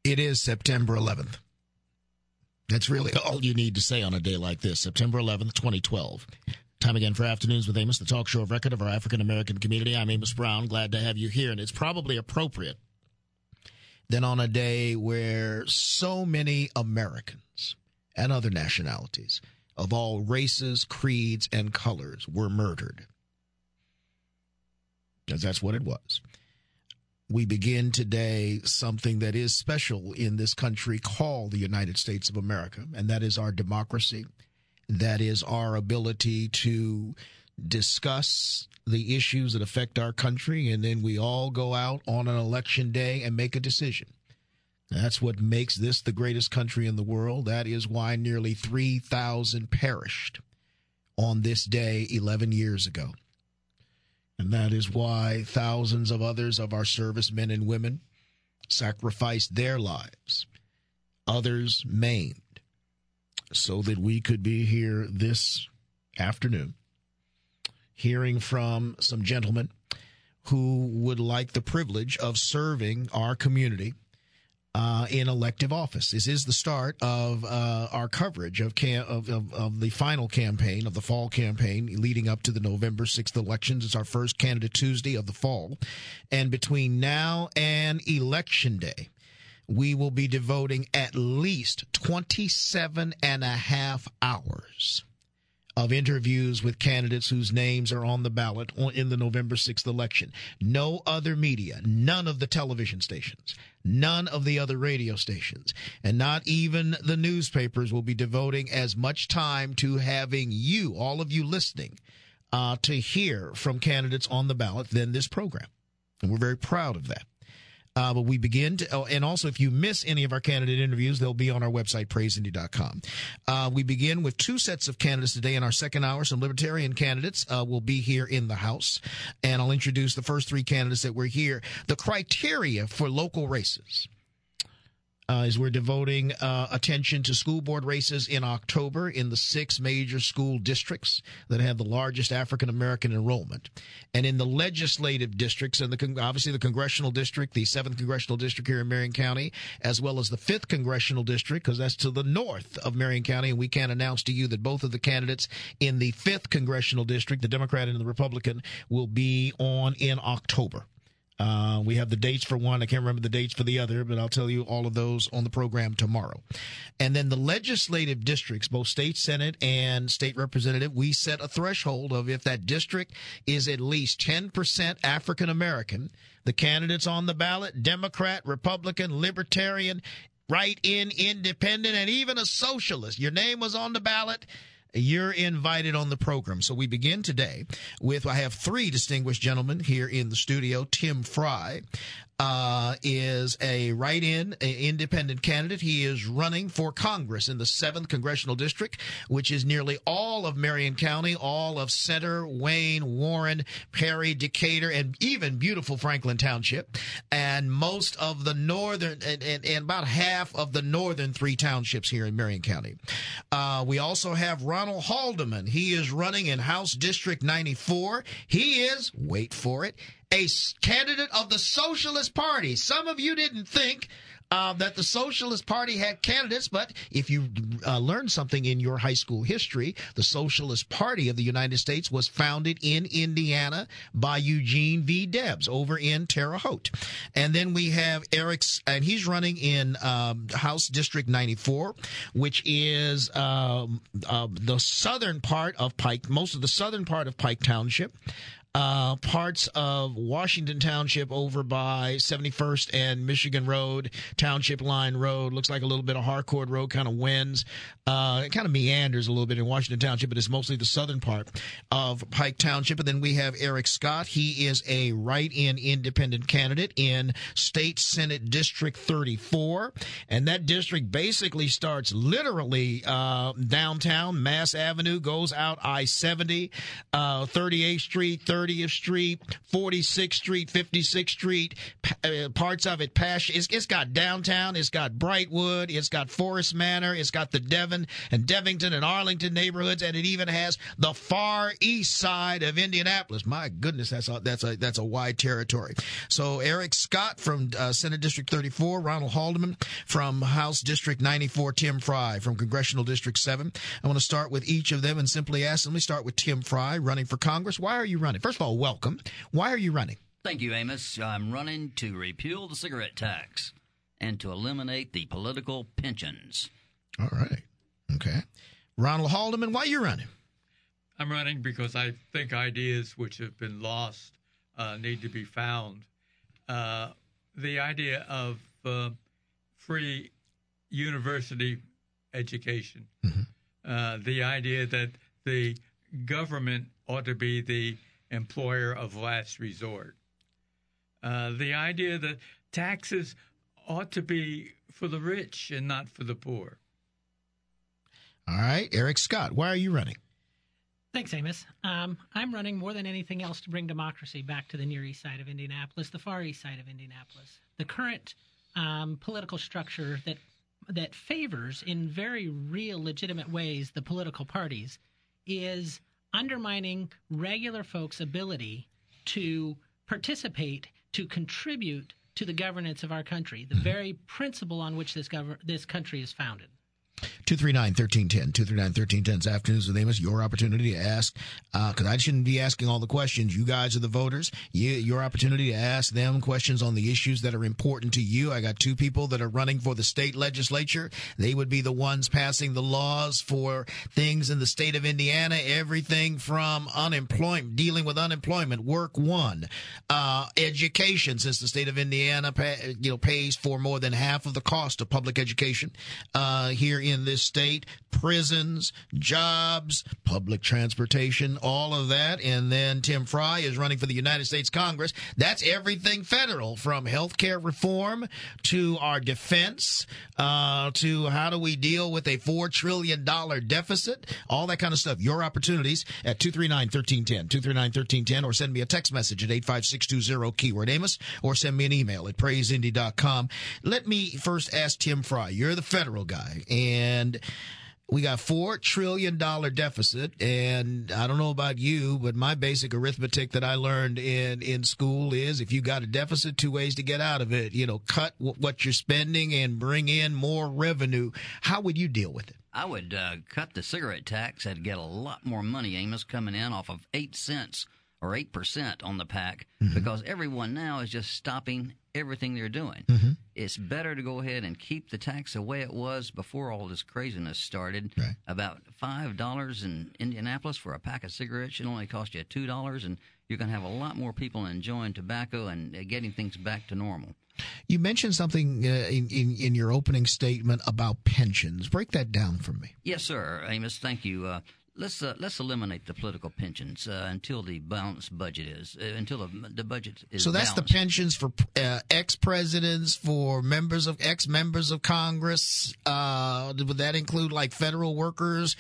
It is September 11th. That's really all you need to say on a day like this, September 11th, 2012. Time again for Afternoons with Amos, the talk show of record of our African-American community. I'm Amos Brown. Glad to have you here, and it's probably appropriate that on a day where so many Americans and other nationalities of all races, creeds, and colors were murdered, because that's what it was. We begin today something that is special in this country called the United States of America, and that is our democracy. That is our ability to discuss the issues that affect our country, and then we all go out on an election day and make a decision. That's what makes this the greatest country in the world. That is why nearly 3,000 perished on this day 11 years ago. And that is why thousands of others of our servicemen and women sacrificed their lives, others maimed, so that we could be here this afternoon hearing from some gentlemen who would like the privilege of serving our community in elective office. This is the start of our coverage of the final campaign, of the fall campaign leading up to the November 6th elections. It's our first Candidate Tuesday of the fall. And between now and Election Day, we will be devoting at least 27 and a half hours of interviews with candidates whose names are on the ballot in the November 6th election. No other media, none of the television stations, none of the other radio stations, and not even the newspapers will be devoting as much time to having you, all of you listening, to hear from candidates on the ballot than this program. And we're very proud of that. But we begin to, and also if you miss any of our candidate interviews, they'll be on our website, praiseindy.com. We begin with two sets of candidates today in our second hour. Some libertarian candidates will be here in the House, and I'll introduce the first three candidates that were here. The criteria for local races is we're devoting attention to school board races in October in the 6 major school districts that have the largest African-American enrollment. And in the legislative districts, and obviously the congressional district, the 7th congressional district here in Marion County, as well as the 5th congressional district, because that's to the north of Marion County. And we can announce to you that both of the candidates in the 5th congressional district, the Democrat and the Republican, will be on in October. We have the dates for one. I can't remember the dates for the other, but I'll tell you all of those on the program tomorrow. And then the legislative districts, both state senate and state representative, we set a threshold of if that district is at least 10% African American, the candidates on the ballot, Democrat, Republican, Libertarian, write-in, independent, and even a socialist, your name was on the ballot, you're invited on the program. So we begin today with, I have three distinguished gentlemen here in the studio. Tim Fry is a write-in independent candidate. He is running for Congress in the 7th Congressional District, which is nearly all of Marion County, all of Center, Wayne, Warren, Perry, Decatur, and even beautiful Franklin Township, and most of the northern, and about half of the northern 3 townships here in Marion County. We also have Ronald Haldeman. He is running in House District 94. He is, wait for it, a candidate of the Socialist Party. Some of you didn't think that the Socialist Party had candidates, but if you learned something in your high school history, the Socialist Party of the United States was founded in Indiana by Eugene V. Debs over in Terre Haute. And then we have Eric, and he's running in House District 94, which is the southern part of Pike, most of the southern part of Pike Township. Parts of Washington Township over by 71st and Michigan Road, Township Line Road. Looks like a little bit of Harcourt Road, kind of winds. It kind of meanders a little bit in Washington Township, but it's mostly the southern part of Pike Township. And then we have Eric Scott. He is a write-in independent candidate in State Senate District 34. And that district basically starts literally downtown, Mass Avenue, goes out I-70, 38th Street, 3rd 30th Street, 46th Street, 56th Street, parts of it it's got downtown, it's got Brightwood, it's got Forest Manor, it's got the Devon and Devington and Arlington neighborhoods, and it even has the far east side of Indianapolis. My goodness, that's a wide territory. So Eric Scott from Senate District 34, Ronald Haldeman from House District 94, Tim Fry from Congressional District 7. I want to start with each of them and simply ask them. Let me start with Tim Fry, running for Congress. Why are you running? First of all, welcome. Why are you running? Thank you, Amos. I'm running to repeal the cigarette tax and to eliminate the political pensions. All right. Okay. Ronald Haldeman, why are you running? I'm running because I think ideas which have been lost need to be found. The idea of free university education, the idea that the government ought to be the employer of last resort, the idea that taxes ought to be for the rich and not for the poor. All right. Eric Scott, why are you running? Thanks, Amos. I'm running more than anything else to bring democracy back to the Near East Side of Indianapolis, the Far East Side of Indianapolis. The current political structure that favors, in very real, legitimate ways, the political parties is undermining regular folks' ability to participate, to contribute to the governance of our country, the very principle on which this country is founded. 239-1310, 239-1310's Afternoons with Amos. Your opportunity to ask, because I shouldn't be asking all the questions. You guys are the voters. Your opportunity to ask them questions on the issues that are important to you. I got two people that are running for the state legislature. They would be the ones passing the laws for things in the state of Indiana, everything from unemployment, dealing with unemployment, work one, education, since the state of Indiana pays for more than half of the cost of public education here in this state, prisons, jobs, public transportation, all of that. And then Tim Fry is running for the United States Congress. That's everything federal, from health care reform to our defense, to how do we deal with a $4 trillion deficit, all that kind of stuff. Your opportunities at 239-1310, 239-1310, or send me a text message at 85620 keyword Amos, or send me an email at praiseindy.com. Let me first ask Tim Fry. You're the federal guy, and we got $4 trillion deficit, and I don't know about you, but my basic arithmetic that I learned in school is if you got a deficit, two ways to get out of it. Cut what you're spending and bring in more revenue. How would you deal with it? I would cut the cigarette tax. I'd get a lot more money, Amos, coming in off of 8 cents or 8% on the pack, because everyone now is just stopping everything they're doing. It's better to go ahead and keep the tax the way it was before all this craziness started. Right. About $5 in Indianapolis for a pack of cigarettes should only cost you $2, and you're going to have a lot more people enjoying tobacco and getting things back to normal. You mentioned something in your opening statement about pensions. Break that down for me. Yes, sir. Amos, thank you. Let's eliminate the political pensions until the balanced budget is until the budget is. So that's balanced. The pensions for ex-presidents, for ex-members of Congress. Would that include like federal workers,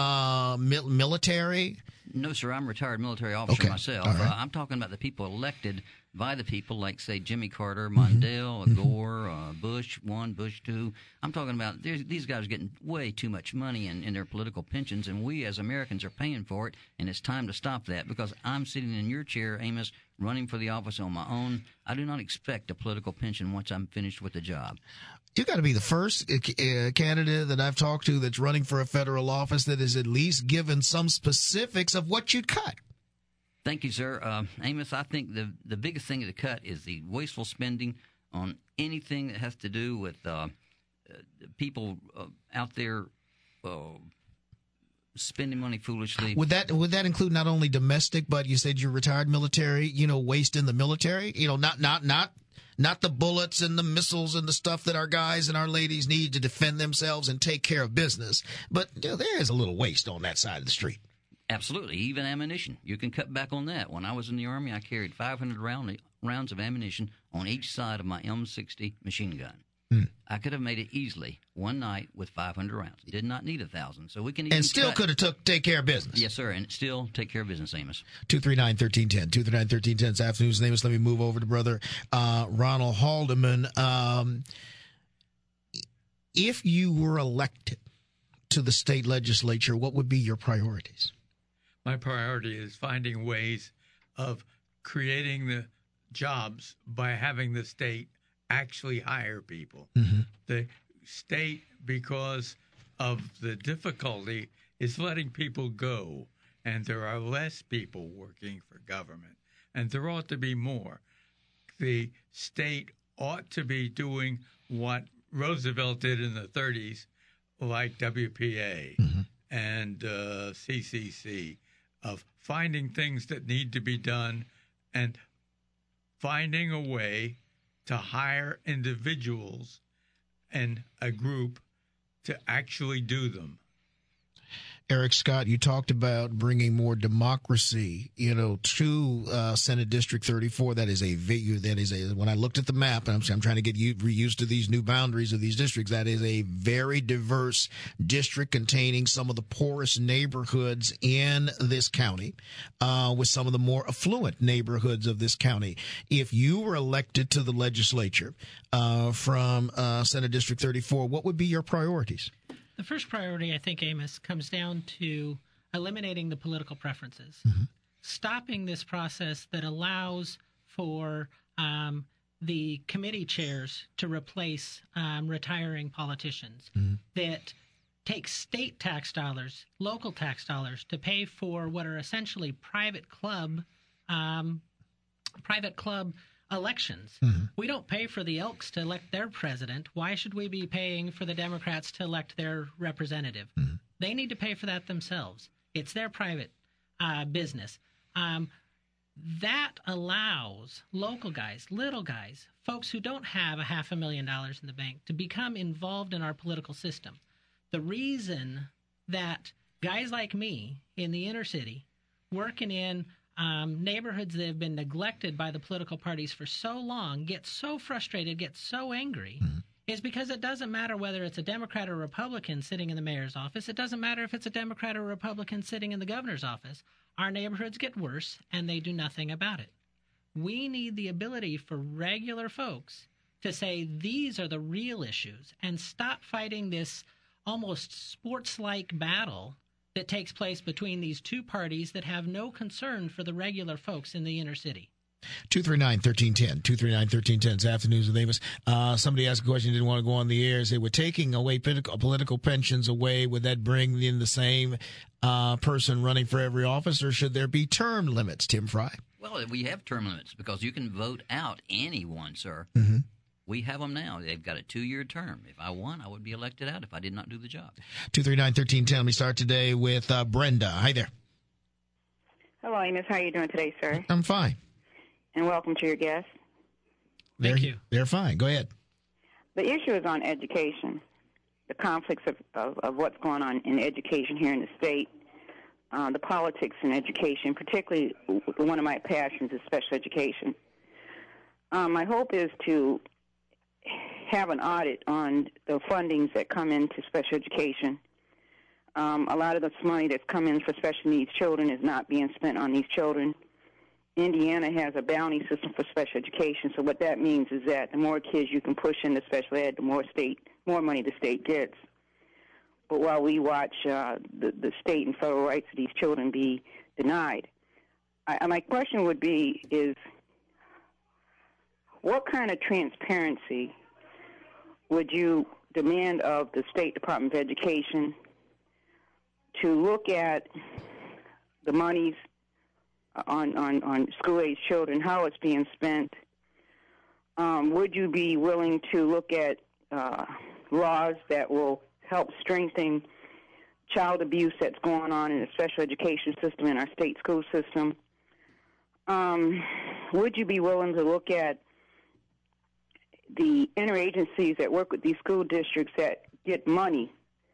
military? No, sir. I'm a retired military officer myself. Right. I'm talking about the people elected by the people, like, say, Jimmy Carter, Mondale, Gore, Bush 1, Bush 2. I'm talking about these guys are getting way too much money in their political pensions, and we as Americans are paying for it, and it's time to stop that, because I'm sitting in your chair, Amos, running for the office on my own. I do not expect a political pension once I'm finished with the job. You got to be the first candidate that I've talked to that's running for a federal office that is at least given some specifics of what you'd cut. Thank you, sir. Amos, I think the biggest thing to cut is the wasteful spending on anything that has to do with people out there spending money foolishly. Would that include not only domestic, but you said you're retired military, waste in the military? Not the bullets and the missiles and the stuff that our guys and our ladies need to defend themselves and take care of business. But there is a little waste on that side of the street. Absolutely. Even ammunition. You can cut back on that. When I was in the Army, I carried 500 rounds of ammunition on each side of my M60 machine gun. I could have made it easily one night with 500 rounds. Did not need 1,000. So we can even and still could have take care of business. Yes, sir, and still take care of business, Amos. 239-1310. 239-1310 this afternoon's name is. Let me move over to Brother Ronald Haldeman. If you were elected to the state legislature, what would be your priorities? My priority is finding ways of creating the jobs by having the state actually hire people. Mm-hmm. The state, because of the difficulty, is letting people go, and there are less people working for government, and there ought to be more. The state ought to be doing what Roosevelt did in the 30s, like WPA and CCC, of finding things that need to be done and finding a way to hire individuals and a group to actually do them. Eric Scott, you talked about bringing more democracy, to Senate District 34. That is when I looked at the map, and I'm trying to get used to these new boundaries of these districts. That is a very diverse district containing some of the poorest neighborhoods in this county, with some of the more affluent neighborhoods of this county. If you were elected to the legislature from Senate District 34, what would be your priorities? The first priority, I think, Amos, comes down to eliminating the political preferences, stopping this process that allows for the committee chairs to replace retiring politicians, that take state tax dollars, local tax dollars, to pay for what are essentially private club elections. We don't pay for the Elks to elect their president. Why should we be paying for the Democrats to elect their representative? They need to pay for that themselves. It's their private business. That allows local guys, little guys, folks who don't have $500,000 in the bank to become involved in our political system. The reason that guys like me in the inner city, working in neighborhoods that have been neglected by the political parties for so long, get so frustrated, get so angry, is because it doesn't matter whether it's a Democrat or Republican sitting in the mayor's office. It doesn't matter if it's a Democrat or Republican sitting in the governor's office. Our neighborhoods get worse, and they do nothing about it. We need the ability for regular folks to say these are the real issues and stop fighting this almost sports-like battle that takes place between these two parties that have no concern for the regular folks in the inner city. 239-1310. 239-1310. This afternoon's with Amos. Somebody asked a question, didn't want to go on the air. Say, we're taking away political pensions away. Would that bring in the same person running for every office, or should there be term limits, Tim Fry? Well, we have term limits because you can vote out anyone, sir. We have them now. They've got a 2-year term. If I won, I would be elected out if I did not do the job. 239-1310. Let me start today with Brenda. Hi there. Hello, Amos. How are you doing today, sir? I'm fine. And welcome to your guests. Thank you. They're fine. Go ahead. The issue is on education, the conflicts of what's going on in education here in the state, the politics in education, particularly one of my passions is special education. My hope is to have an audit on the fundings that come into special education. A lot of this money that's come in for special needs children is not being spent on these children. Indiana has a bounty system for special education, so what that means is that the more kids you can push into special ed, the more money the state gets. But while we watch the state and federal rights of these children be denied, my question would be is, what kind of transparency would you demand of the State Department of Education to look at the monies on school-age children, how it's being spent? Would you be willing to look at laws that will help strengthen child abuse that's going on in the special education system in our state school system? Would you be willing to look at the interagencies that work with these school districts that get money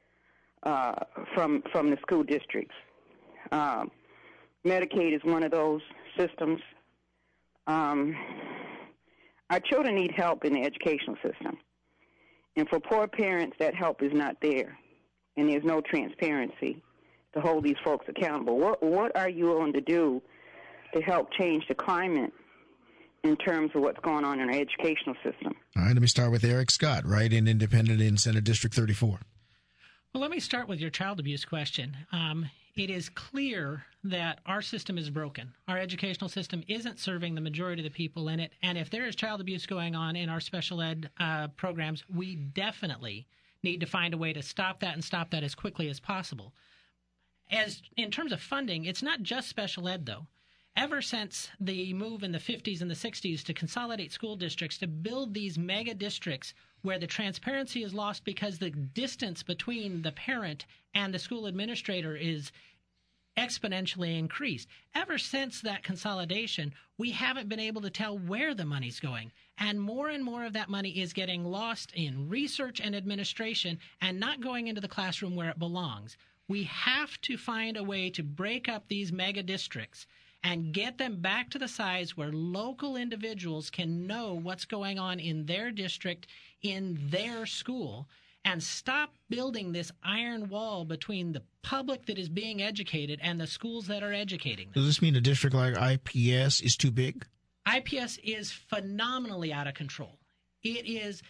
from the school districts? Medicaid is one of those systems. Our children need help in the educational system. And for poor parents, that help is not there, and there's no transparency to hold these folks accountable. What are you willing to do to help change the climate in terms of what's going on in our educational system? All right, let me start with Eric Scott, right, in Independent in Senate District 34. Well, let me start with your child abuse question. It is clear that our system is broken. Our educational system isn't serving the majority of the people in it. And if there is child abuse going on in our special ed programs, we definitely need to find a way to stop that and stop that as quickly as possible. As in terms of funding, it's not just special ed, though. Ever since the move in the 50s and the 60s to consolidate school districts, to build these mega districts where the transparency is lost because the distance between the parent and the school administrator is exponentially increased. Ever since that consolidation, we haven't been able to tell where the money's going. And more of that money is getting lost in research and administration and not going into the classroom where it belongs. We have to find a way to break up these mega districts and get them back to the size where local individuals can know what's going on in their district, in their school, and stop building this iron wall between the public that is being educated and the schools that are educating them. Does this mean a district like IPS is too big? IPS is phenomenally out of control. It is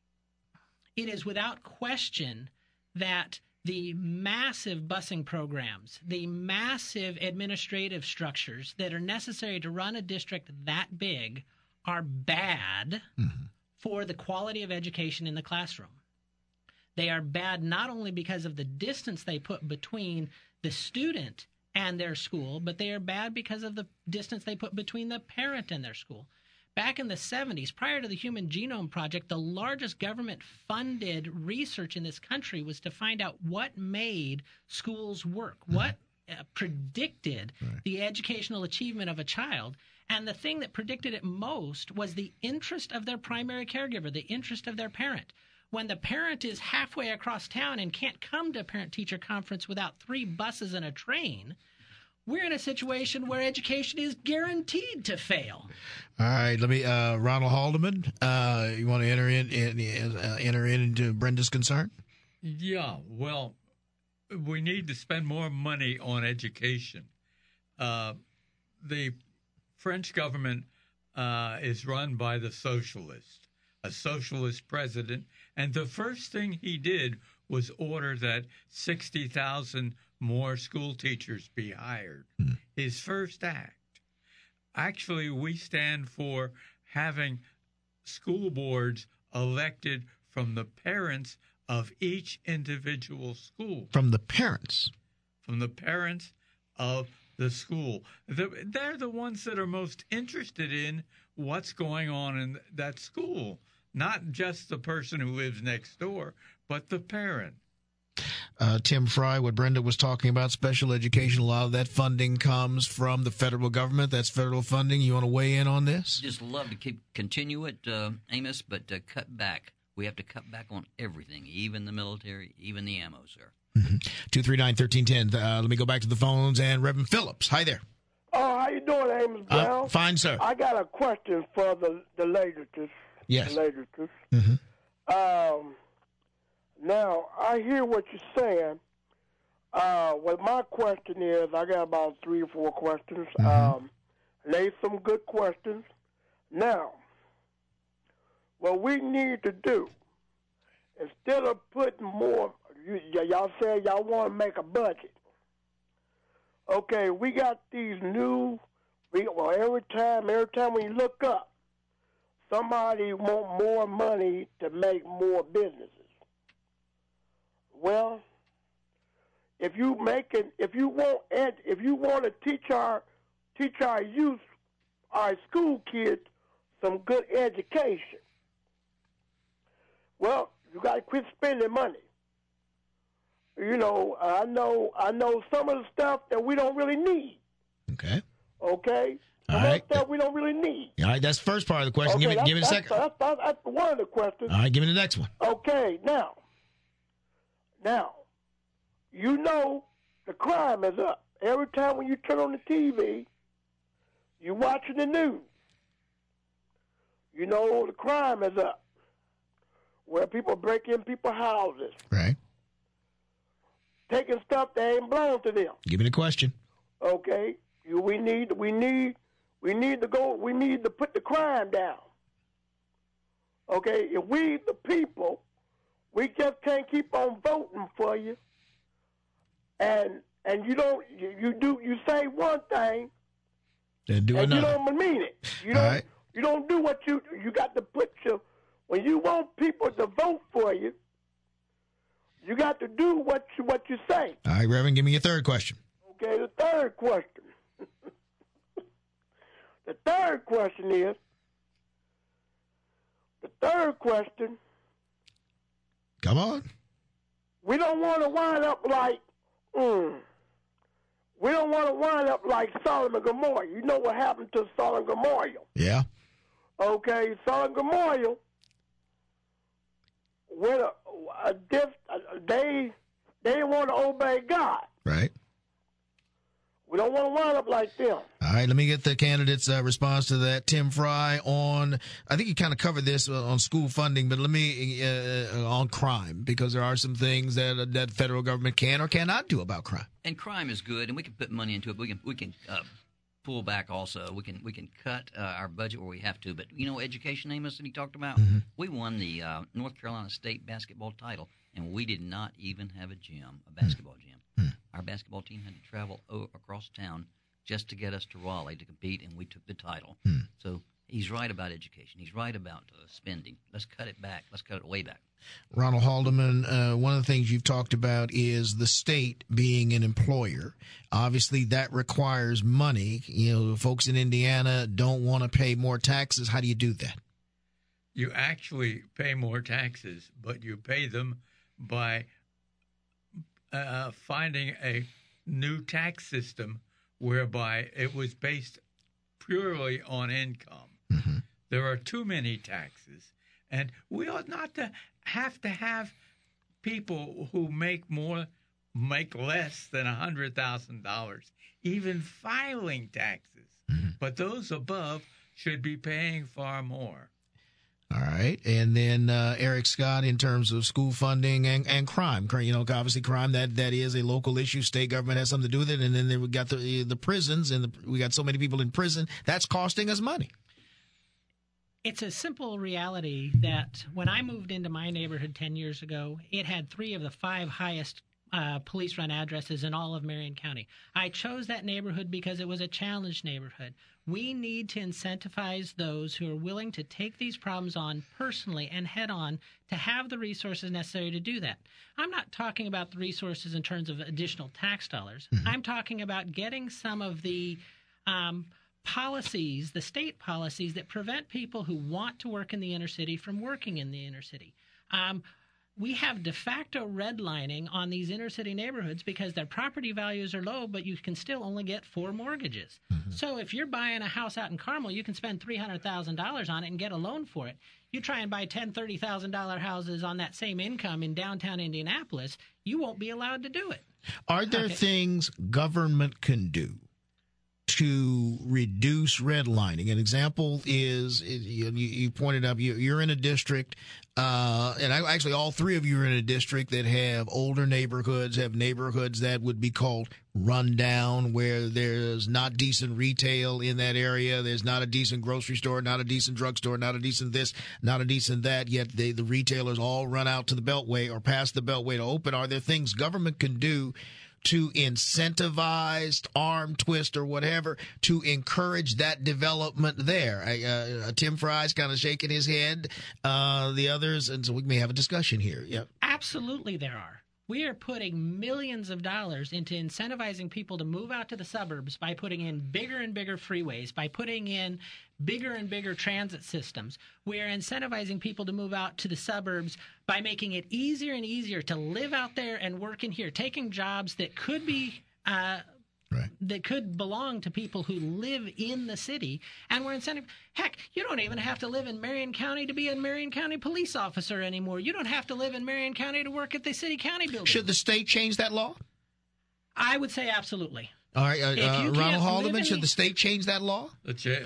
without question that the massive busing programs, the massive administrative structures that are necessary to run a district that big are bad for the quality of education in the classroom. They are bad not only because of the distance they put between the student and their school, but they are bad because of the distance they put between the parent and their school. Back in the 70s, prior to the Human Genome Project, the largest government-funded research in this country was to find out what made schools work, what predicted the educational achievement of a child. And the thing that predicted it most was the interest of their primary caregiver, the interest of their parent. When the parent is halfway across town and can't come to a parent-teacher conference without 3 buses and a train, we're in a situation where education is guaranteed to fail. All right, let me, Ronald Haldeman, you want to enter into Brenda's concern? Yeah, well, we need to spend more money on education. The French government is run by the socialist, a socialist president, and the first thing he did was order that 60,000 more school teachers be hired. His first act. Actually, we stand for having school boards elected from the parents of each individual school. From the parents? From the parents of the school. They're the ones that are most interested in what's going on in that school. Not just the person who lives next door, but the parent. Tim Fry, what Brenda was talking about, special education, a lot of that funding comes from the federal government. That's federal funding. You want to weigh in on this? Just love to continue it, Amos, but cut back. We have to cut back on everything, even the military, even the ammo, sir. 239-1310. Let me go back to the phones. And Reverend Phillips. Hi there. Oh, how you doing, Amos Brown? Fine, sir. I got a question for the ladies. Yes. The ladies. Now, I hear what you're saying. Well, my question is, I got about 3 or 4 questions. Lay some good questions. Now, what we need to do, instead of putting more, y'all say y'all want to make a budget. Okay, we got these new, every time when you look up, somebody want more money to make more businesses. Well, if you want to teach our youth, our school kids, some good education, well, you got to quit spending money. You know, I know some of the stuff that we don't really need. Okay. Okay. All right. Stuff we don't really need. All right, that's the first part of the question. Okay, give me a second. That's one of the questions. All right, give me the next one. Okay, now, you know the crime is up. Every time when you turn on the TV, you're watching the news. You know the crime is up. where people break in people's houses, Right. taking stuff that ain't belong to them. Give me the question. Okay, we need to put the crime down. Okay, if we the people, we just can't keep on voting for you, and you say one thing, Then do and another. you don't mean it. You All don't. right. You don't do what you got to put your. When you want people to vote for you, you got to do what you say. All right, Reverend, give me your third question. Okay, the third question. The third question. Come on. We don't want to wind up like. We don't want to wind up like Sodom and Gomorrah. You know what happened to Sodom and Gomorrah? Yeah. Okay, Sodom and Gomorrah. They didn't want to obey God. Right. We don't want to wind up like them. All right, let me get the candidate's response to that. Tim Fry I think you kind of covered this on school funding, but let me, on crime, because there are some things that federal government can or cannot do about crime. And crime is good, and we can put money into it. We can pull back also. We can cut our budget where we have to. But, education, Amos, that he talked about, we won the North Carolina State basketball title, and we did not even have a basketball gym. Our basketball team had to travel across town just to get us to Raleigh to compete, and we took the title. So he's right about education. He's right about spending. Let's cut it back. Let's cut it way back. Ronald Haldeman, one of the things you've talked about is the state being an employer. Obviously, that requires money. Folks in Indiana don't want to pay more taxes. How do you do that? You actually pay more taxes, but you pay them by finding a new tax system whereby it was based purely on income. Mm-hmm. There are too many taxes, and we ought not to have people who make less than $100,000 even filing taxes. Mm-hmm. But those above should be paying far more. All right. And then Eric Scott, in terms of school funding and crime, obviously crime, that is a local issue. State government has something to do with it. And then we got the prisons, and we got so many people in prison. That's costing us money. It's a simple reality that when I moved into my neighborhood 10 years ago, it had 3 of the 5 highest police-run addresses in all of Marion County. I chose that neighborhood because it was a challenged neighborhood. We need to incentivize those who are willing to take these problems on personally and head on to have the resources necessary to do that. I'm not talking about the resources in terms of additional tax dollars. Mm-hmm. I'm talking about getting some of the policies, the state policies that prevent people who want to work in the inner city from working in the inner city. We have de facto redlining on these inner city neighborhoods because their property values are low, but you can still only get 4 mortgages. Mm-hmm. So if you're buying a house out in Carmel, you can spend $300,000 on it and get a loan for it. You try and buy $10,000, $30,000 houses on that same income in downtown Indianapolis, you won't be allowed to do it. Are there things government can do to reduce redlining? An example is you pointed up, you're in a district, and actually all 3 of you are in a district that have older neighborhoods, have neighborhoods that would be called rundown, where there's not decent retail in that area. There's not a decent grocery store, not a decent drugstore, not a decent this, not a decent that, yet the retailers all run out to the Beltway or past the Beltway to open. Are there things government can do to incentivize, arm twist, or whatever, to encourage that development there? Tim Fry's kind of shaking his head, the others, and so we may have a discussion here. Yep. Absolutely there are. We are putting millions of dollars into incentivizing people to move out to the suburbs by putting in bigger and bigger freeways, by putting in bigger and bigger transit systems. We are incentivizing people to move out to the suburbs by making it easier and easier to live out there and work in here, taking jobs that could be that could belong to people who live in the city, and we're incentive. Heck, you don't even have to live in Marion County to be a Marion County police officer anymore. You don't have to live in Marion County to work at the city county building. Should the state change that law? I would say absolutely. All right, Ronald Haldeman, should the state change that law? The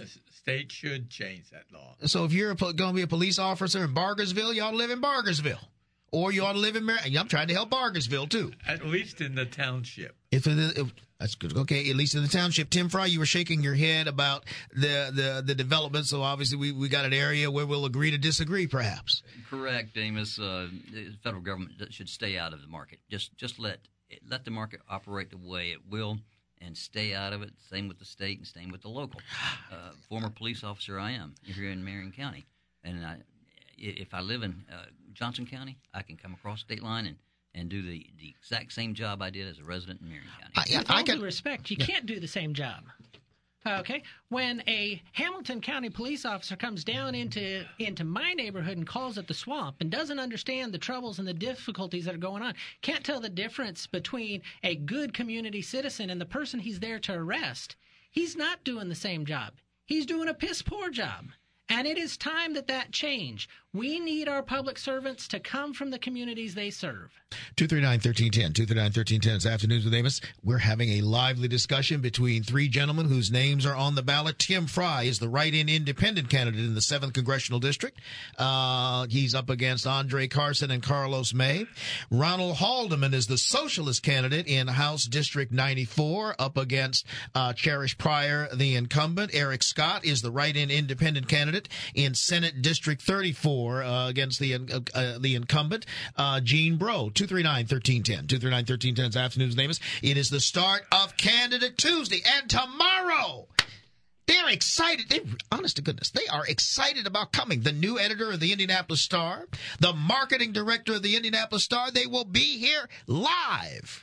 state should change that law. So if you're going to be a police officer in Bargersville, you ought to live in Bargersville. Or you ought to live in Maryland. I'm trying to help Bargersville, too. At least in the township. If that's good. Okay, at least in the township. Tim Fry, you were shaking your head about the development, so obviously we got an area where we'll agree to disagree, perhaps. Correct, Amos. The federal government should stay out of the market. Just let the market operate the way it will and stay out of it. Same with the state and same with the local. Former police officer I am here in Marion County. And if I live in Johnson County, I can come across state line and do the exact same job I did as a resident in Marion County. With all due respect, you can't do the same job. Okay? When a Hamilton County police officer comes down into my neighborhood and calls it the swamp and doesn't understand the troubles and the difficulties that are going on, can't tell the difference between a good community citizen and the person he's there to arrest, he's not doing the same job. He's doing a piss-poor job. And it is time that change. We need our public servants to come from the communities they serve. 239-1310. 239-1310. It's Afternoons with Amos. We're having a lively discussion between three gentlemen whose names are on the ballot. Tim Fry is the write-in independent candidate in the 7th Congressional District. He's up against Andre Carson and Carlos May. Ronald Haldeman is the socialist candidate in House District 94, up against Cherish Pryor, the incumbent. Eric Scott is the write-in independent candidate in Senate District 34 against the incumbent, Gene Breaux. 239-1310. 239-1310 is Afternoons with Amos. It is the start of Candidate Tuesday, and tomorrow they're excited. Honest to goodness, they are excited about coming. The new editor of the Indianapolis Star, the marketing director of the Indianapolis Star, they will be here live.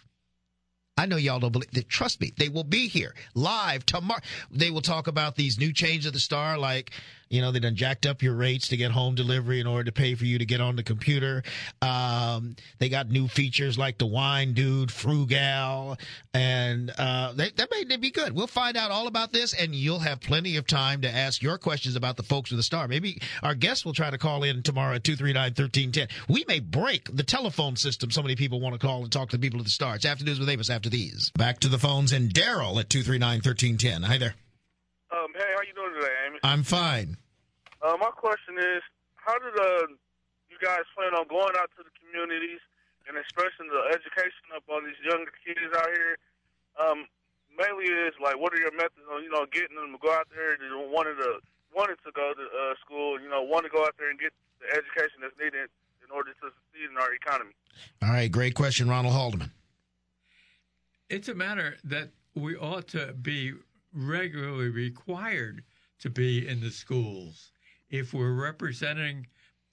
I know y'all don't believe it. Trust me, they will be here live tomorrow. They will talk about these new changes of the Star, like, you know, they done jacked up your rates to get home delivery in order to pay for you to get on the computer. They got new features like the Wine Dude, Frugal, and that may be good. We'll find out all about this, and you'll have plenty of time to ask your questions about the folks with the Star. Maybe our guests will try to call in tomorrow at 239-1310. We may break the telephone system. So many people want to call and talk to the people at the Star. It's Afternoons with Amos after these. Back to the phones, and Daryl at 239-1310. Hi there. Hey, how you doing today, Amy? I'm fine. My question is, how did you guys plan on going out to the communities and expressing the education of all these younger kids out here? Mainly is, like, what are your methods on, you know, getting them to go out there and wanted to go to school, you know, want to go out there and get the education that's needed in order to succeed in our economy? All right, great question, Ronald Haldeman. It's a matter that we ought to be regularly required to be in the schools. If we're representing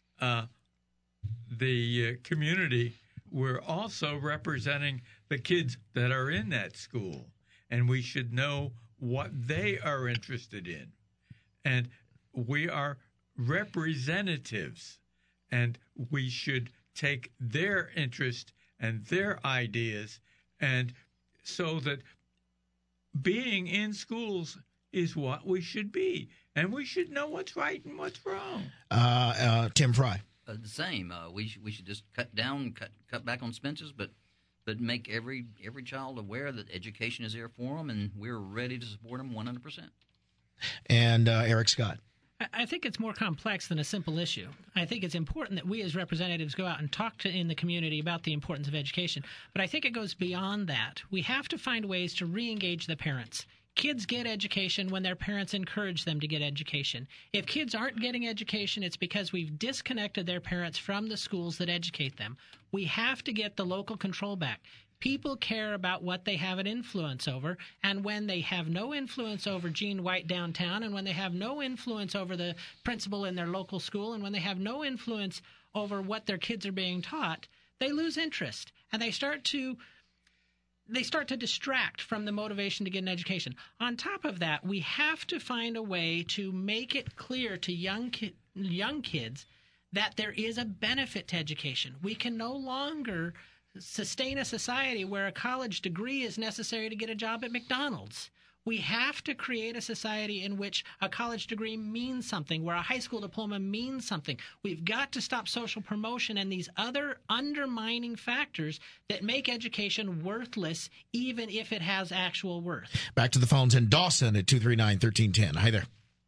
the community, we're also representing the kids that are in that school, and we should know what they are interested in. And we are representatives, and we should take their interest and their ideas, and so that being in schools is what we should be, and we should know what's right and what's wrong. Tim Fry. The same. We should just cut back on expenses, but make every child aware that education is there for them, and we're ready to support them 100%. And Eric Scott. I think it's more complex than a simple issue. I think it's important that we as representatives go out and talk in the community about the importance of education. But I think it goes beyond that. We have to find ways to re-engage the parents. Kids get education when their parents encourage them to get education. If kids aren't getting education, it's because we've disconnected their parents from the schools that educate them. We have to get the local control back. People care about what they have an influence over, and when they have no influence over Gene White downtown, and when they have no influence over the principal in their local school, and when they have no influence over what their kids are being taught, they lose interest, and they start to distract from the motivation to get an education. On top of that, we have to find a way to make it clear to young kids that there is a benefit to education. We can no longer sustain a society where a college degree is necessary to get a job at McDonald's. We have to create a society in which a college degree means something, where a high school diploma means something. We've got to stop social promotion and these other undermining factors that make education worthless, even if it has actual worth. Back to the phones in Dawson at 239-1310. Hi there.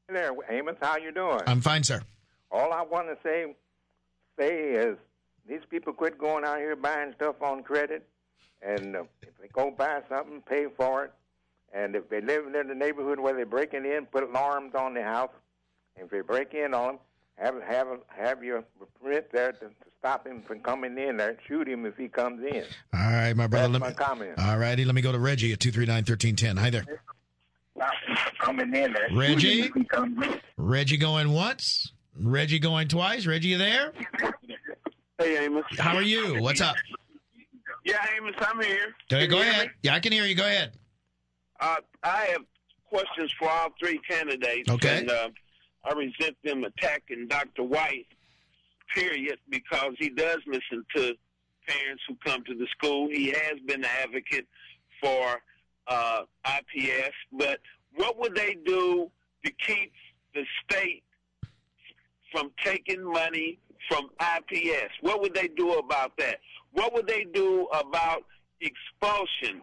Hey there, Amos. How you doing? I'm fine, sir. All I want to say is these people quit going out here buying stuff on credit, and if they go buy something, pay for it. And if they live in the neighborhood where they're breaking in, put alarms on their house. And if they break in on them, have your permit there to stop him from coming in there. Shoot him if he comes in. All right, my brother. That's my comment. All righty, let me go to Reggie at 239-1310. Hi there. Coming in there. Reggie? Reggie going once? Reggie going twice? Reggie, you there? Hey, Amos. How are you? What's up? Yeah, Amos, I'm here. Okay, go ahead. Yeah, I can hear you. Go ahead. I have questions for all three candidates. Okay. And I resent them attacking Dr. White, period, because he does listen to parents who come to the school. He has been an advocate for IPS. But what would they do to keep the state from taking money from IPS? What would they do about that? What would they do about expulsion?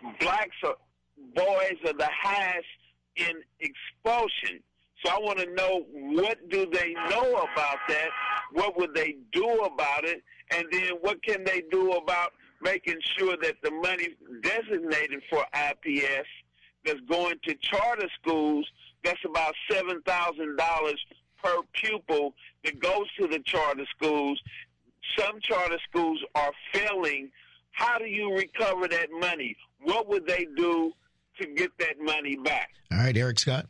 Boys are the highest in expulsion. So I want to know, what do they know about that? What would they do about it? And then what can they do about making sure that the money designated for IPS that's going to charter schools, that's about $7,000 per pupil that goes to the charter schools. Some charter schools are failing. How do you recover that money? What would they do to get that money back? All right, Eric Scott.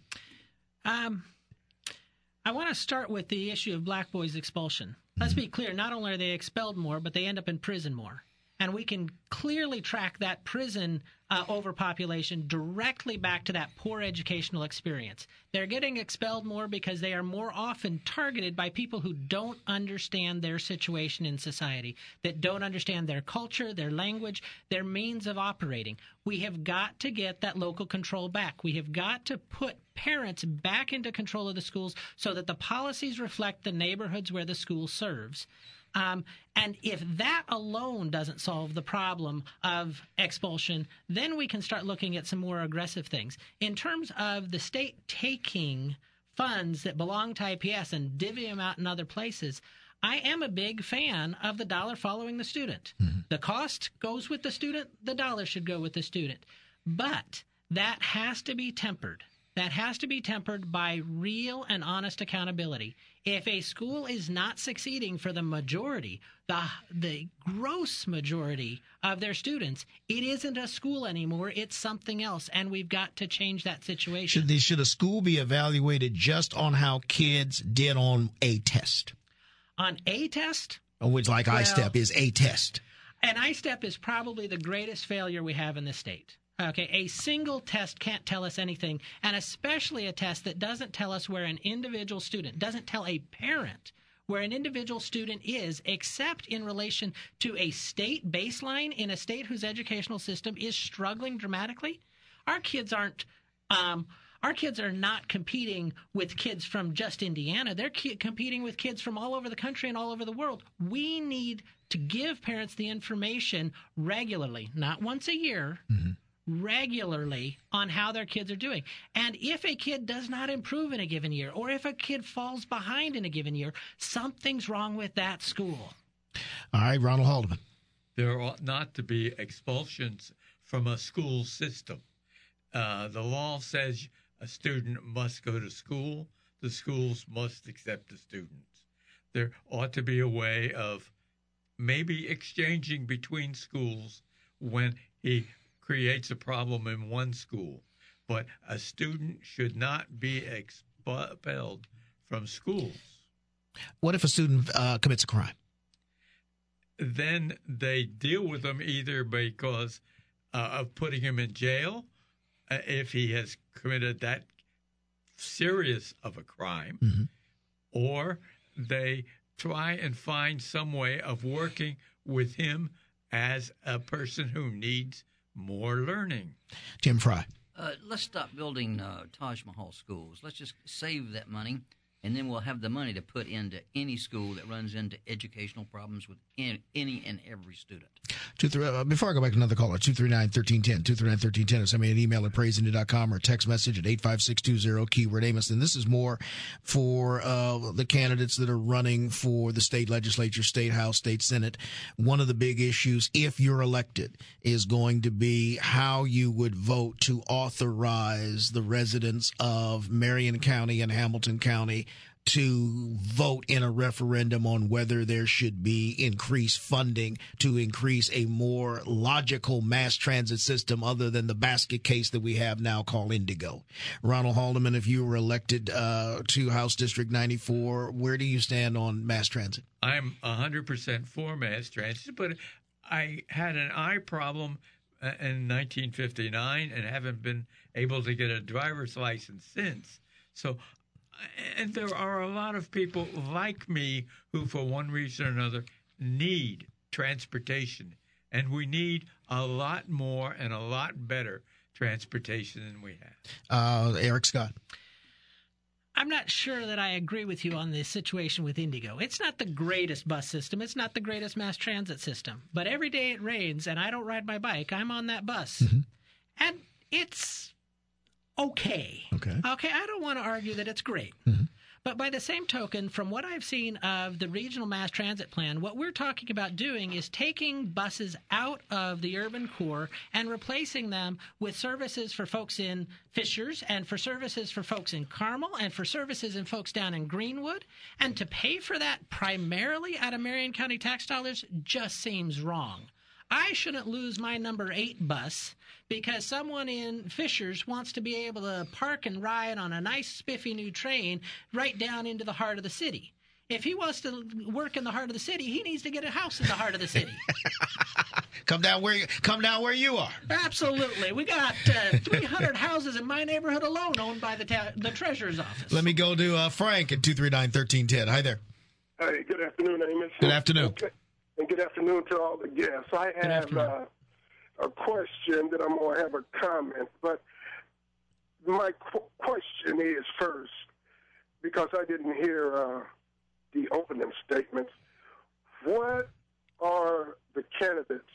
I want to start with the issue of black boys' expulsion. Let's be clear, not only are they expelled more, but they end up in prison more. And we can clearly track that prison overpopulation directly back to that poor educational experience. They're getting expelled more because they are more often targeted by people who don't understand their situation in society, that don't understand their culture, their language, their means of operating. We have got to get that local control back. We have got to put parents back into control of the schools so that the policies reflect the neighborhoods where the school serves. And if that alone doesn't solve the problem of expulsion, then we can start looking at some more aggressive things. In terms of the state taking funds that belong to IPS and divvying them out in other places, I am a big fan of the dollar following the student. Mm-hmm. The cost goes with the student. The dollar should go with the student. But that has to be tempered. That has to be tempered by real and honest accountability. If a school is not succeeding for the majority, the gross majority of their students, it isn't a school anymore. It's something else, and we've got to change that situation. Should a school be evaluated just on how kids did on a test? On a test? Which, like ISTEP, is a test. And ISTEP is probably the greatest failure we have in the state. Okay, a single test can't tell us anything, and especially a test that doesn't tell us where an individual student, doesn't tell a parent where an individual student is, except in relation to a state baseline in a state whose educational system is struggling dramatically. Our kids are not competing with kids from just Indiana. They're competing with kids from all over the country and all over the world. We need to give parents the information regularly, not once a year, regularly, on how their kids are doing. And if a kid does not improve in a given year, or if a kid falls behind in a given year, something's wrong with that school. All right, Ronald Haldeman. There ought not to be expulsions from a school system. The law says a student must go to school. The schools must accept the students. There ought to be a way of maybe exchanging between schools when he creates a problem in one school. But a student should not be expelled from schools. What if a student commits a crime? Then they deal with them either because of putting him in jail, if he has committed that serious of a crime, or they try and find some way of working with him as a person who needs more learning. Tim Fry. Let's stop building Taj Mahal schools. Let's just save that money and then we'll have the money to put into any school that runs into educational problems with any and every student. Before I go back to another caller, 239-1310, 239-1310, or send me an email at praiseindie.com or text message at 85620, keyword Amos. And this is more for the candidates that are running for the state legislature, state house, state senate. One of the big issues, if you're elected, is going to be how you would vote to authorize the residents of Marion County and Hamilton County to vote in a referendum on whether there should be increased funding to increase a more logical mass transit system other than the basket case that we have now called Indigo. Ronald Haldeman, if you were elected to House District 94, where do you stand on mass transit? I'm 100% for mass transit, but I had an eye problem in 1959 and haven't been able to get a driver's license since. So, and there are a lot of people like me who, for one reason or another, need transportation. And we need a lot more and a lot better transportation than we have. Eric Scott. I'm not sure that I agree with you on the situation with Indigo. It's not the greatest bus system. It's not the greatest mass transit system. But every day it rains and I don't ride my bike, I'm on that bus. Mm-hmm. And it's okay. Okay, I don't want to argue that it's great. Mm-hmm. But by the same token, from what I've seen of the regional mass transit plan, what we're talking about doing is taking buses out of the urban core and replacing them with services for folks in Fishers and for services for folks in Carmel and for services and folks down in Greenwood. And to pay for that primarily out of Marion County tax dollars just seems wrong. I shouldn't lose my number 8 bus because someone in Fishers wants to be able to park and ride on a nice spiffy new train right down into the heart of the city. If he wants to work in the heart of the city, he needs to get a house in the heart of the city. Come down where you are. Absolutely. We got 300 houses in my neighborhood alone owned by the treasurer's office. Let me go to Frank at 239-1310. Hi there. Hey, good afternoon, Amos. Good afternoon. Okay. And good afternoon to all the guests. I have a question that I'm going to have a comment, but my question is first, because I didn't hear the opening statements, what are the candidates'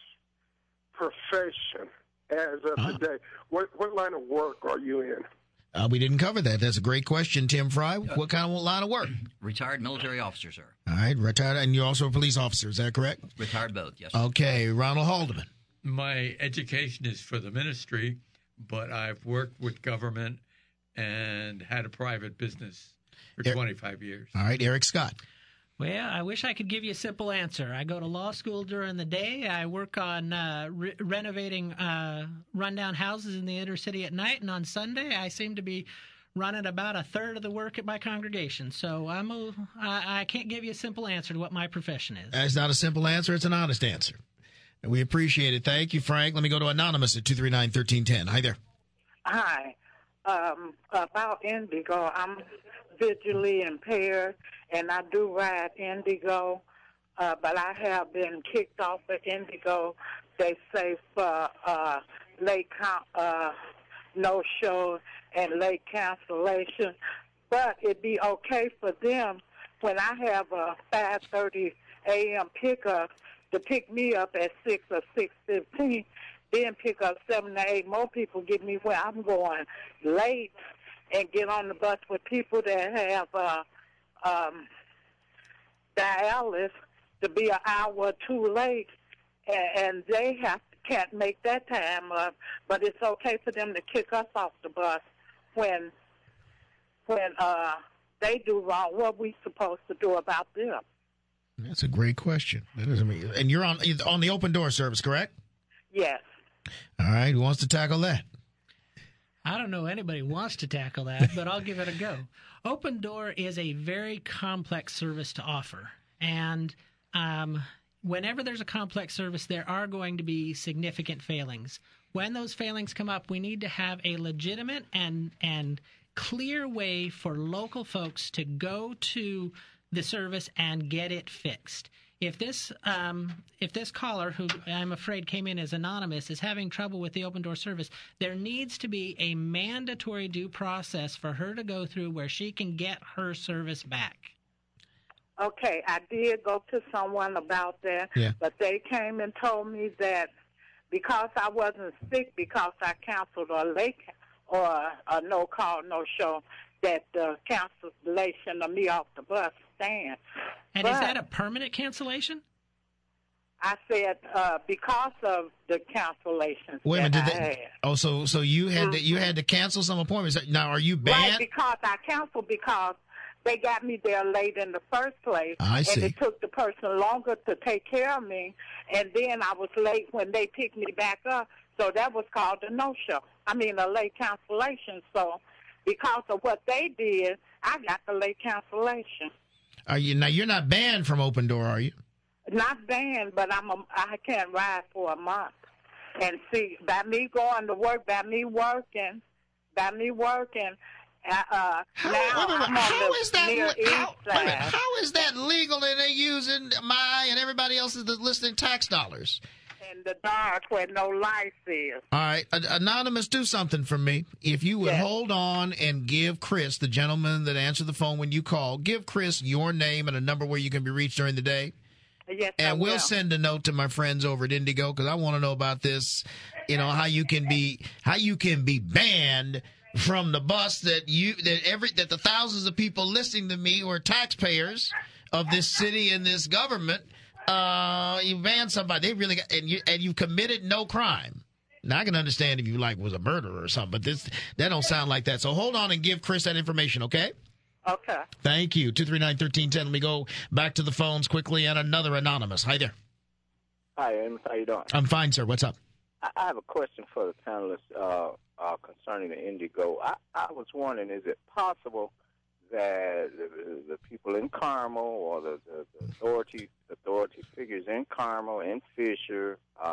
profession as of today? What line of work are you in? We didn't cover that. That's a great question, Tim Fry. What kind of line of work? Retired military officer, sir. All right, retired, and you're also a police officer. Is that correct? Retired both, yes. Okay, Ronald Haldeman. My education is for the ministry, but I've worked with government and had a private business for 25 years. All right, Eric Scott. Well, I wish I could give you a simple answer. I go to law school during the day. I work on renovating rundown houses in the inner city at night. And on Sunday, I seem to be running about a third of the work at my congregation. So I can't give you a simple answer to what my profession is. It's not a simple answer. It's an honest answer. And we appreciate it. Thank you, Frank. Let me go to Anonymous at 239-1310. Hi there. Hi. About Indigo, I'm visually impaired, and I do ride Indigo, but I have been kicked off of Indigo, they say, for late no-show and late cancellation. But it'd be okay for them when I have a 5:30 a.m. pickup to pick me up at 6 or 6:15, then pick up 7 to 8 more people, get me where I'm going late, and get on the bus with people that have dialysis to be an hour or two late, and they can't make that time up. But it's okay for them to kick us off the bus when they do wrong. What we supposed to do about them? That's a great question. That doesn't mean, and you're on the open door service, correct? Yes. All right. Who wants to tackle that? I don't know anybody wants to tackle that, but I'll give it a go. Open Door is a very complex service to offer. And whenever there's a complex service, there are going to be significant failings. When those failings come up, we need to have a legitimate and clear way for local folks to go to the service and get it fixed. If this caller, who I'm afraid came in as anonymous, is having trouble with the open door service, there needs to be a mandatory due process for her to go through where she can get her service back. Okay, I did go to someone about that, but they came and told me that because I wasn't sick, because I canceled a late or a no-call, no-show, that the cancellation of me off the bus stand. And is that a permanent cancellation? I said because of the cancellations. Wait a minute. I had. Oh, so you had to cancel some appointments. Now, are you banned? Right, because I canceled because they got me there late in the first place. I see. And it took the person longer to take care of me, and then I was late when they picked me back up. So that was called a no-show. I mean, a late cancellation. So because of what they did, I got the late cancellation. You're not banned from Open Door, are you? Not banned, but I can't ride for a month. And see, by me going to work, by me working. How is that legal and they using my and everybody else's listening tax dollars? In the dark where no light is. All right. Anonymous, do something for me. If you would hold on and give Chris, the gentleman that answered the phone when you called, give Chris your name and a number where you can be reached during the day. Yes, and we'll send a note to my friends over at Indigo because I want to know about this, how you can be banned from the bus that the thousands of people listening to me who are taxpayers of this city and this government. You ban somebody, they really got, and you committed no crime. Now I can understand if you was a murderer or something, but that don't sound like that. So hold on and give Chris that information, okay? Okay. Thank you. 239-1310. Let me go back to the phones quickly and another anonymous. Hi there. Hi, Amos. How you doing? I'm fine, sir. What's up? I have a question for the panelists concerning the Indigo. I was wondering, is it possible that the people in Carmel or the authority figures in Carmel and Fisher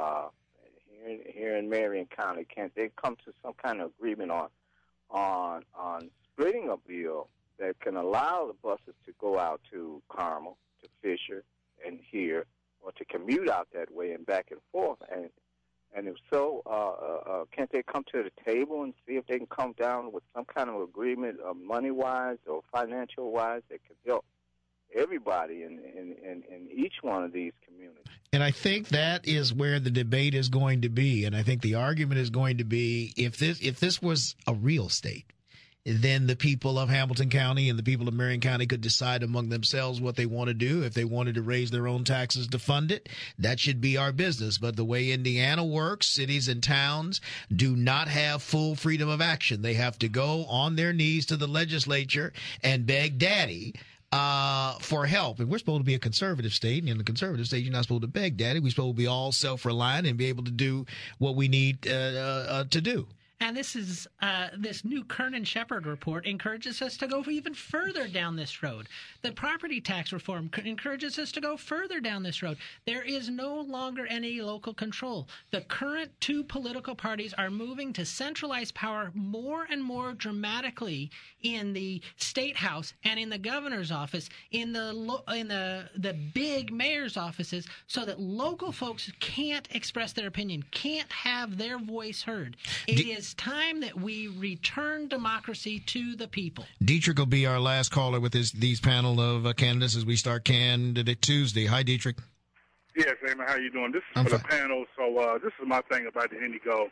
here in Marion County, can't they come to some kind of agreement on splitting a bill that can allow the buses to go out to Carmel, to Fisher, and here, or to commute out that way and back and forth? And if so, can't they come to the table and see if they can come down with some kind of agreement, money-wise or financial-wise, that can help everybody in each one of these communities? And I think that is where the debate is going to be. And I think the argument is going to be, if this was a real state, then the people of Hamilton County and the people of Marion County could decide among themselves what they want to do. If they wanted to raise their own taxes to fund it, that should be our business. But the way Indiana works, cities and towns do not have full freedom of action. They have to go on their knees to the legislature and beg daddy for help. And we're supposed to be a conservative state. And in the conservative state, you're not supposed to beg daddy. We're supposed to be all self-reliant and be able to do what we need to do. And this is this new Kernan Shepherd report encourages us to go even further down this road. The property tax reform encourages us to go further down this road. There is no longer any local control. The current two political parties are moving to centralize power more and more dramatically in the state house and in the governor's office, in the big mayor's offices, so that local folks can't express their opinion, can't have their voice heard. It is time that we return democracy to the people. Dietrich will be our last caller with these panel of candidates as we start Candidate Tuesday. Hi, Dietrich. Yes, Amy, how you doing? This is for the panel. So this is my thing about the Indigo.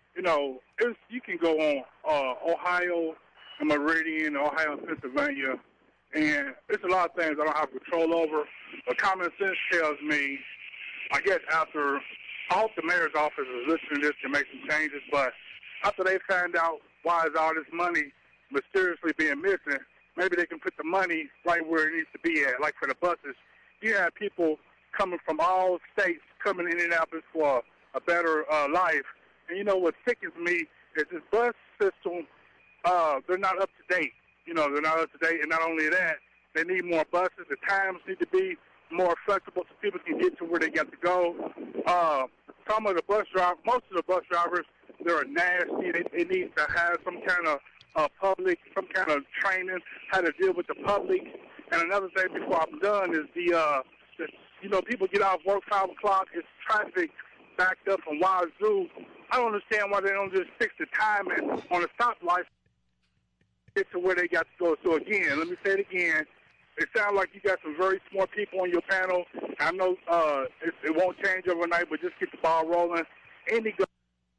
You can go on Ohio and Meridian, Ohio and Pennsylvania, and it's a lot of things I don't have control over. But common sense tells me, I guess after, I hope the mayor's office is listening to this to make some changes, but after they find out why is all this money mysteriously being missing, maybe they can put the money right where it needs to be at. Like for the buses, you have people coming from all states coming to Indianapolis for a better life. And what sickens me is this bus system, they're not up to date. They're not up to date. And not only that, they need more buses. The times need to be more flexible so people can get to where they got to go. Most of the bus drivers, they're nasty. They need to have some kind of some kind of training, how to deal with the public. And another thing before I'm done is the people get out of work 5 o'clock. It's traffic backed up from Wazoo. I don't understand why they don't just fix the timing on the stoplight get to where they got to go. So again, let me say it again. It sounds like you got some very smart people on your panel. I know it won't change overnight, but just get the ball rolling. Indigo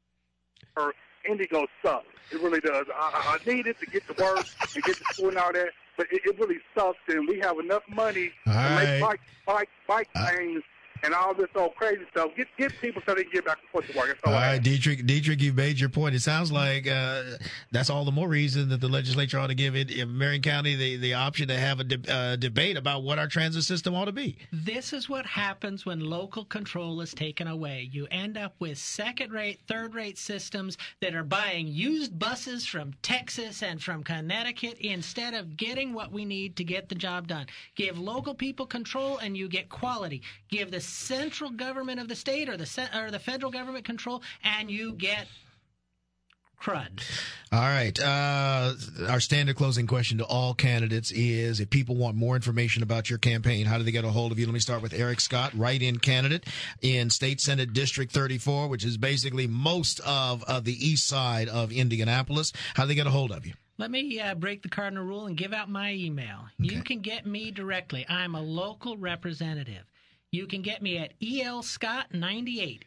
sucks. It really does. I need it to get to work and get to school and all that, but it really sucks. And we have enough money to make bike lanes and all this old crazy stuff. Get people so they can get back and forth to work. All right, Dietrich, you've made your point. It sounds like that's all the more reason that the legislature ought to give Marion County the option to have a debate about what our transit system ought to be. This is what happens when local control is taken away. You end up with second-rate, third-rate systems that are buying used buses from Texas and from Connecticut instead of getting what we need to get the job done. Give local people control and you get quality. Give the central government of the state or the federal government control, and you get crud. All right. Our standard closing question to all candidates is, if people want more information about your campaign, how do they get a hold of you? Let me start with Eric Scott, write-in candidate in State Senate District 34, which is basically most of the east side of Indianapolis. How do they get a hold of you? Let me break the cardinal rule and give out my email. Okay. You can get me directly. I'm a local representative. You can get me at elscott98,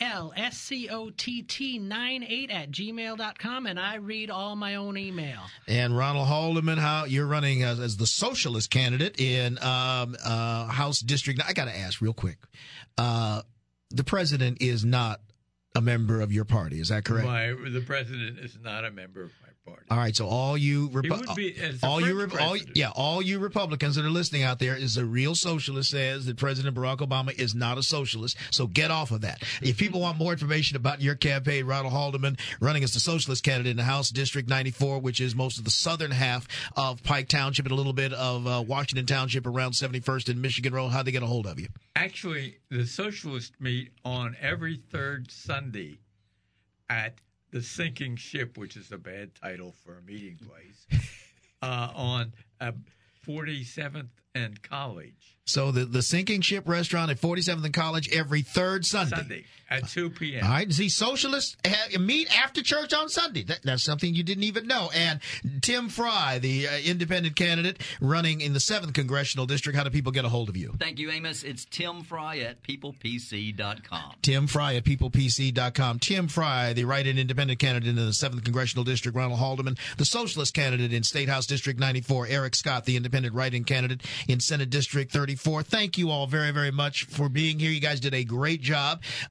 ELSCOTT98 at gmail.com, and I read all my own email. And Ronald Haldeman, how you're running as the socialist candidate in House District. I got to ask real quick. The president is not a member of your party. Is that correct? The president is not a member of my party. All right, so all you Republicans that are listening out there, is a real socialist says that President Barack Obama is not a socialist. So get off of that. If people want more information about your campaign, Ronald Haldeman running as the socialist candidate in the House District 94, which is most of the southern half of Pike Township and a little bit of Washington Township around 71st and Michigan Road, how'd they get a hold of you? Actually, the socialists meet on every third Sunday at the Sinking Ship, which is a bad title for a meeting place, on 47th and College. So the Sinking Ship restaurant at 47th and College every third Sunday at 2 p.m. All right. See, socialists meet after church on Sunday. That's something you didn't even know. And Tim Fry, the independent candidate running in the 7th Congressional District, how do people get a hold of you? Thank you, Amos. It's Tim Fry at peoplepc.com. Tim Fry at peoplepc.com. Tim Fry, the write-in independent candidate in the 7th Congressional District, Ronald Haldeman, the socialist candidate in State House District 94, Eric Scott, the independent write-in candidate in Senate District 34. Thank you all very, very much for being here. You guys did a great job.